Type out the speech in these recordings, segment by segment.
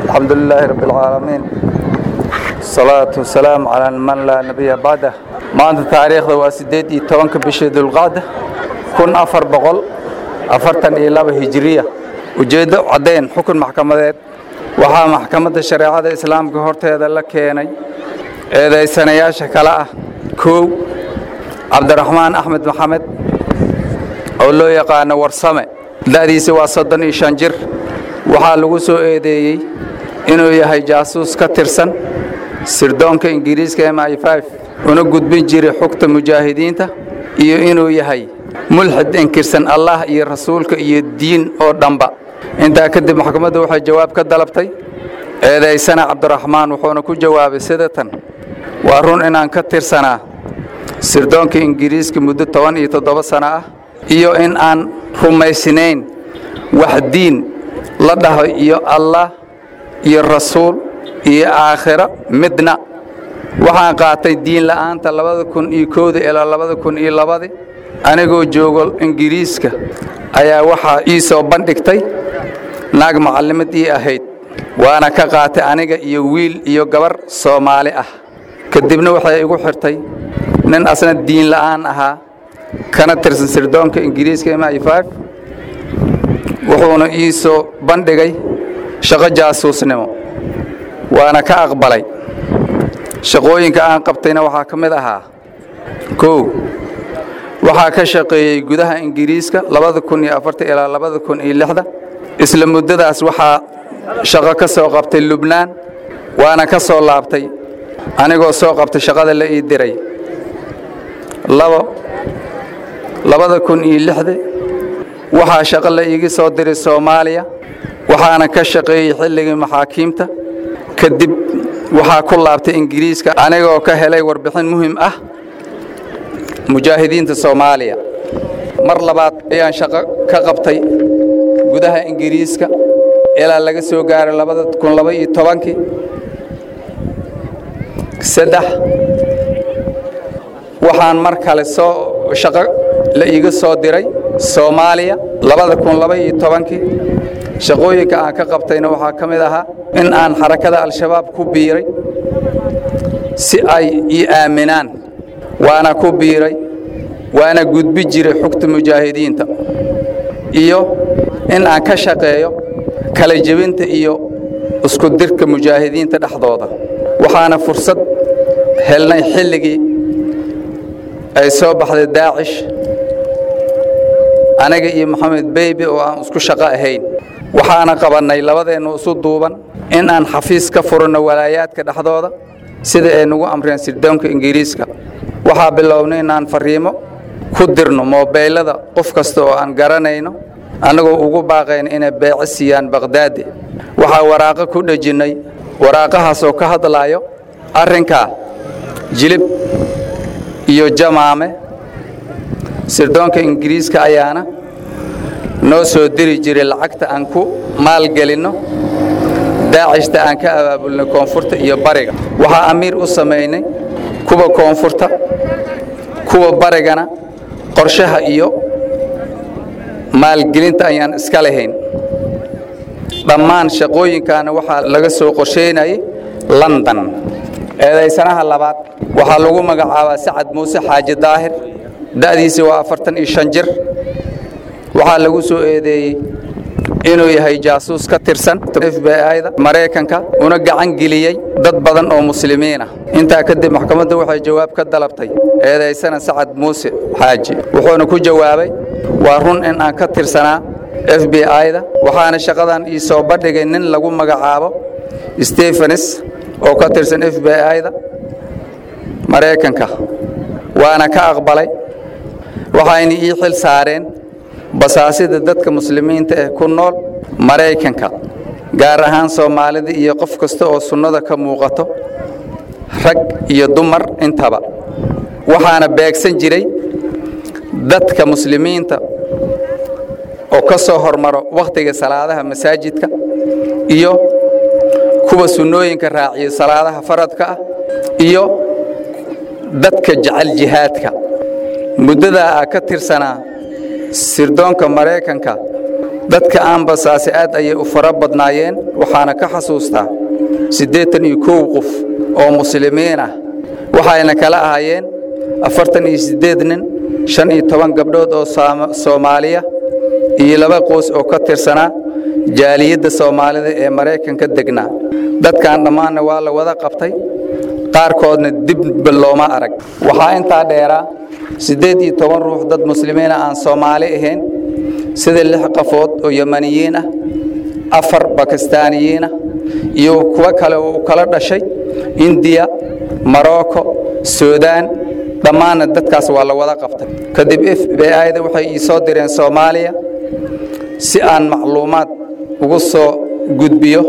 الحمد لله رب العالمين الصلاة والسلام على من لا نبي بعده ما أنت تاريخ واسدتي توانك بشهد القادة كن أفر بقول أفرتن إلى هجرية وجد عدين حكم محكمة وها محكمة الشريعة الإسلام كهرت هذا لك يعني إذا سنياش كلا كو عبد الرحمن أحمد محمد أولو يقان ورسمة لا دي سوى صدني شنجر وحالو سو إيدي إنه يهي جاسوس كترسن سردونك إنجليز كما اي 5 ونقود بنجري حكت مجاهدين تا إنه يهي ملحد إنكرسن الله إيه رسولك إيه الدين أو دنبا انت أكدب محكمة وحي جواب كدلبتي إذا سنة عبد الرحمن وحونا كو جواب سيدة وارون إن أنكتر سنة سردونك إنجليز كمدة 17 سنة إيو إن أن هم سنين وحدين لده إيو الله إيو الرسول إيو آخرة مدنا وحان قاطي الدين لأنت لبدا كن إيو كودي إلا لبدا كن إيو لبدا أنيقو جوغل إنجليزك أيا وحا إيسو بندكتي ناق معلمة إيه أهيد وأنا كقاطي أنيقا إيو ويل إيو قبر صومالي كدبنا وحا إيقو حرتي نن أصلا الدين لأن كانت ترسل سردونك إنجليزك إما اي 5 وحونا إيسو بندقي شغا جاسوس نمو وانا كأقبلي شغوين كأن قبطينا وحا كمدها كو وحا كشقي قدها إنجليزك لبدا كوني أفرت إلى لبدا كوني اللحظة إسلام مدداس وحا شغا كسو قبطي لبنان وانا كسو لابطي أنا قو سو قبطي شغا اللي إيديري labada kun iyo 6 waxa shaqo la iga soo diray Soomaaliya waxaana ka shaqeeyay xilligii maxaakiimta kadib waxa ku laabtay Ingiriiska anigoo ka helay warbixin muhiim ah mujaahidiinta Soomaaliya mar labaad ayaan shaqo ka qabtay gudaha Ingiriiska ilaa laga soo gaaray 2012 saddex waxaan mar kale soo shaqo la iga soo diray Soomaaliya 2012 shaqooyinka aan ka qabtayna waxa kamid ahaa in aan xarakada al-shabaab ku biiray si ay ii aaminaan waana ku biiray waana gudbi jiray xogta mujaahidiinta iyo in aan ka shaqeeyo kala jabinta iyo isku dirka mujaahidiinta dhaxdooda waxaana fursad helnay xilligii ay soo baxday Daacish anaga iyo Maxamed Beybi oo aan isku shaqo ahayn waxaana qabanay labadeenu isu duuban in aan xafiis ka furno walaayaadka dhaxdooda sida ay nagu amreen sirdoonka Ingiriiska waxa bilownay in aan fariimo ku dirno mobilada qof kasta oo aan garanayno anagoo ugu baaqeen inay beecisiyaan Baghdad waxa waraaqo ku dhajinay waraaqahaas oo ka hadlayo arrinka jilib iyo jamaame sirdoonka Ingiriiska ayaana noo soo diri jiray lacagta aan ku maal galino Daacishta aan ka abaabulno koonfurta iyo bariga waxa amiir u sameeynay kuwa koonfurta kuwa barigana qorshaha iyo maal gelinta ayaan iska lahayn dhammaan shaqooyinkana waxa laga soo qorsheynay London eedaysanaha labaad waxa lagu magacaabaa Sacad Muuse Xaaji Daahir da'diisu waa 45 jir waxa lagu soo eedeeyay inuu yahay jaasuus ka tirsan FBI-da Mareykanka una gacan geliyay dad badan oo muslimiin ah inta kadib maxkamadda waxay jawaab ka dalabtay eedaysana Sacad Muuse Xaaji wuxuuna ku jawaabay waa run in aan ka tirsanaa FBI-da waxaana shaqadan ii soo bandhigay nin lagu magacaabo Stephens oo ka tirsan FBI-da Mareykanka waana ka aqbalay waxayna ii xil saareen basaasida dadka muslimiinta ah ku nool Mareykanka gaar ahaan Soomaalida iyo qof kasta oo sunnada ka muuqato rag iyo dumar intaba waxaana beegsan jiray dadka muslimiinta oo ka soo hormaro waqtiga salaadaha masaajidka iyo kuwa sunnooyinka raaciyo salaadaha faradka ah iyo dadka jecel jihaadka muddada ka tirsanaa sirdoonka Mareykanka dadka aan basaasi aad ayay u fara badnaayeen waxaana ka xasuustaa 81 qof oo muslimiin ah waxayna kala ahaayeen 48 nin 15 gabdhood oo Soomaaliya iyo 2 qoys oo ka tirsanaa jaaliyadda Soomaalida ee Mareykanka degnaa dadkan dhamaana waa la wada qabtay qaarkoodna dib looma arag waxaa intaa dheeraa 18 ruux dad muslimiin aan Soomaali ahayn sida 6 qafood oo Yamaniyiin ah 4 Bakistaaniyiin ah iyo kuwa kale oo kala dhashay India Morocco Suudaan dhammaan dadkaas waa la wada qabtay kadib FBI-da waxay soo direen Soomaaliya si aan macluumaad ugu soo gudbiyo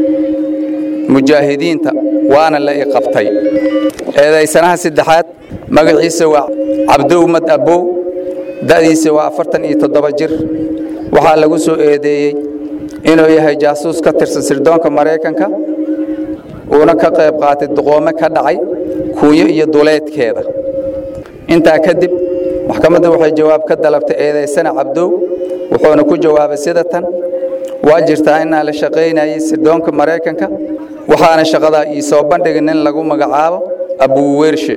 mujaahidiinta waana la qabtay eedaysanaha saddexaad magaciisa waa Cabduumad Abow da'diisa waa 47 jir waxa lagu soo eedeeyay inuu yahay jaasuus ka tirsan sirdoonka Mareykanka oo ka qayb qaatay duqoome ka dhacay kuuyo iyo duleedkeeda inta kadib maxkamadda waxay jawaab ka dalabtay eedaysana Cabdow wuxuuna ku jawaabay sida tan waa jirtaa in la shaqeynayay sirdoonka Mareykanka waxaana shaqada soo bandhigay in lagu magacaabo Abu Wershe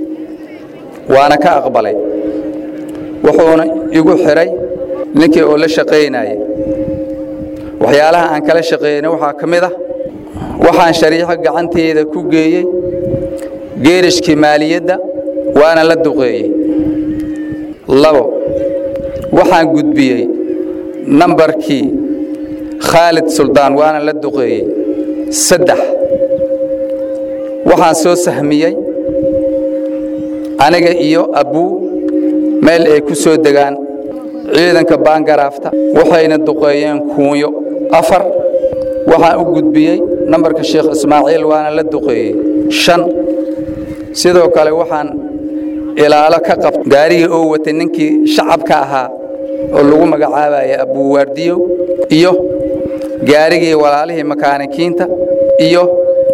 waana ka aqbalay wuxuuna igu xiray ninkii oo la shaqeynayay waxyaalaha aan kala shaqeynay waxa kamid ah waxaan shariixa gacanteeda ku geeyay geerishkii maaliyadda waana la duqeeyay 2 waxaan gudbiyay nambarkii Khalid Suldaan waana la duqeeyay 3 waxaan soo sahmiyay aniga iyo Abu meel ay ku soo degaan ciidanka Baangaraafta waxayna duqeeyeen kuuyo 4 waxaan u gudbiyay nambarka Sheekh Ismaaciil waana la duqeeyay 5 sidoo kale waxaan ilaalo ka qabtay gaariga oo watay ninkii shacabka ahaa oo lagu magacaabay Abu Wardiyo iyo gaarigii walaalihii makaanikiinta iyo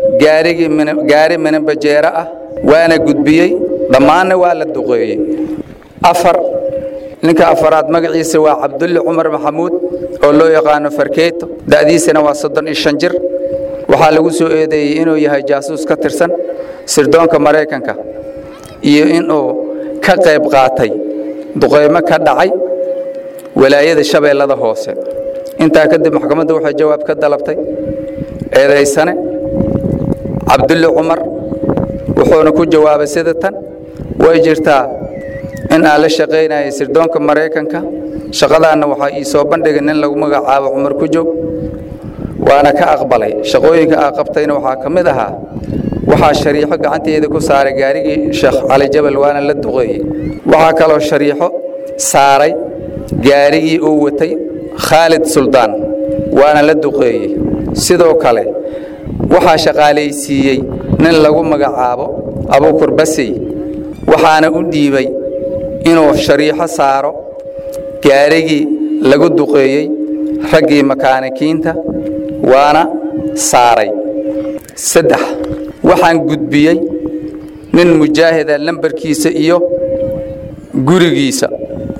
gaari Manbajeera ah waana gudbiyay dhamaana waa la duqeeyay 4 ninka afaraad magaciisa waa Cabdulle Umar Maxamuud oo loo yaqaan Farkeeto da'diisana waa 35 jir waxa lagu soo eedeeyay inuu yahay jaasuus ka tirsan sirdoonka Mareykanka iyo inuu ka qayb qaatay duqeymo ka dhacay walaayada Shabeellada Hoose inta kadib maxkamadda waxay jawaab ka dalabtay eedaysane Cabdulle Umar wuxuuna ku jawaabay sida tan way jirtaa in la shaqeynayay sirdoonka Mareykanka shaqadaana waxa soo bandhigay in lagu magacaabo Umar ku joog waana ka aqbalay shaqooyinka aan qabtayna waxa kamid ahaa waxa shariixo gacanteeda ku saaray gaarigii Sheekh Cali Jabal waana la duqeeyay waxa kale oo shariixo saaray gaarigii uu watay Khalid Suldaan waana la duqeeyay sidoo kale waxa shaqaaleysiiyay nin lagu magacaabo Abu Kurbasi waxaana u dhiibay inuu shariixo saaro gaarigii lagu duqeeyay raggii makaanikiinta waana saaray 3 waxaan gudbiyay nin mujaahid lambarkiisa iyo gurigiisa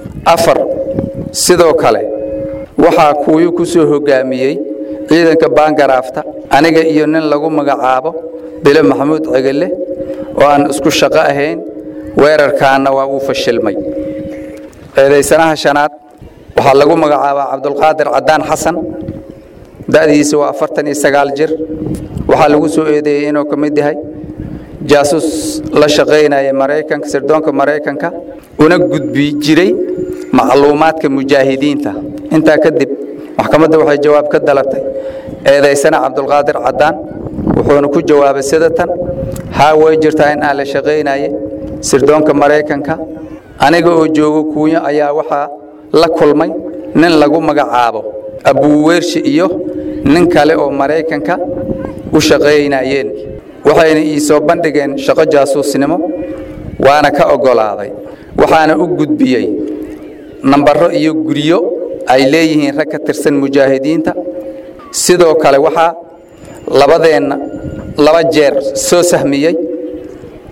4 sidoo kale waxa kuuyu ku soo hogaamiyay ciidanka Baangaraafta aniga iyo nin lagu magacaabo Bilo Maxamuud Cigale oo aan isku shaqo ahayn weerarkaana waa uu fashilmay eedaysanaha shanaad waxa lagu magacaabaa Cabdulqaadir Cadaan Xasan da'diisa waa 49 jir waxa lagu soo eedeeyay inuu kamid yahay jaasuus la shaqeynaya Mareykanka sirdoonka Mareykanka una gudbi jiray macluumaadka mujaahidiinta inta kadib maxkamadda waxay jawaab ka dalabtay eedaysana Cabdulqaadir Cadaan wuxuuna ku jawaabay sida tan way jirtaa in la shaqeynayay sirdoonka Mareykanka aniga oo joogo kuuyo ayaa waxa la kulmay nin lagu magacaabo Abu Wershe iyo nin kale oo Mareykanka u shaqeynayeen waxayna soo bandhigeen shaqo jaasuusnimo waana ka ogolaaday waxaana u gudbiyay nambaro iyo guriyo ay leeyihiin rag ka tirsan mujaahidiinta sidoo kale waxa labadeena 2 jeer soo sahmiyay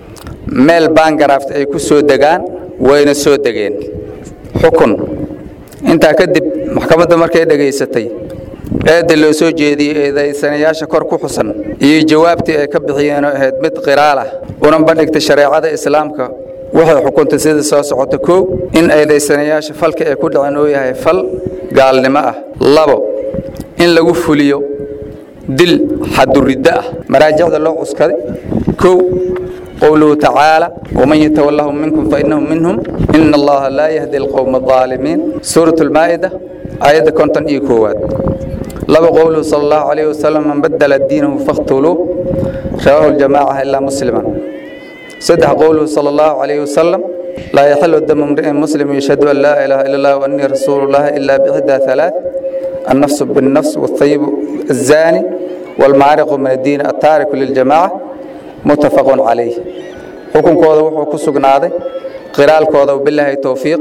meel Baangaraafta ay ku soo degaan wayna soo degeen xukun intaa kadib maxkamadda markay dhageysatay eedda loo soo jeediyey eedaysanayaasha kor ku xusan iyo jawaabtii ay ka bixiyeen oo ahayd mid qiraal ah una bandhigtay shareecada islaamka waxay xukuntay sida soo socota koow in eedaysanayaasha falka ay ku dhaceen oo yahay fal gaalnimo ah labo in lagu fuliyo dil xaduridda ah maraajicda loo cuskaday koow قوله تعالى ومن يتولهم منكم فإنهم منهم إن الله لا يهدي القوم الظالمين سورة المائدة آية كنتن إيكوات لو قوله صلى الله عليه وسلم من بدل الدين فاقتلوه رواه الجماعة إلا مسلما صدح قوله صلى الله عليه وسلم لا يحل دم امرئ مسلم يشهد أن لا إله إلا الله وأني رسول الله إلا بإحدى ثلاث النفس بالنفس والطيب الزاني والمعرق من الدين التارك للجماعة متفق عليه حكم كودا وحو كسغناده قرال كودا وبالله التوفيق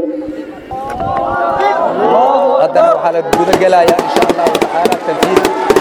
قدنا وحاله غدا غلايا ان شاء الله تعالى تنفيذ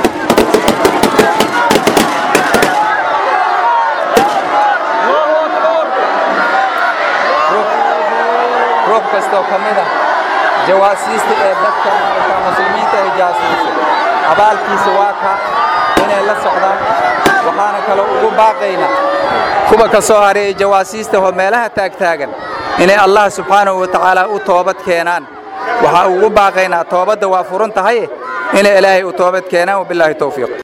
روح كاستو كميدا جواسيست ee dadka muslimiinta ee jaasuus abaalkiisa waa ka inay la socdaan waxaana kale ugu baaqayna kuwa ka soo haray jawaasiista oo meelaha taagtaagan inay Allah subhanahu wa ta'ala u toobad keenaan waxa ugu baaqayna toobada waa furan tahay inay Ilaahay u toobad keenaan billahi tawfiiq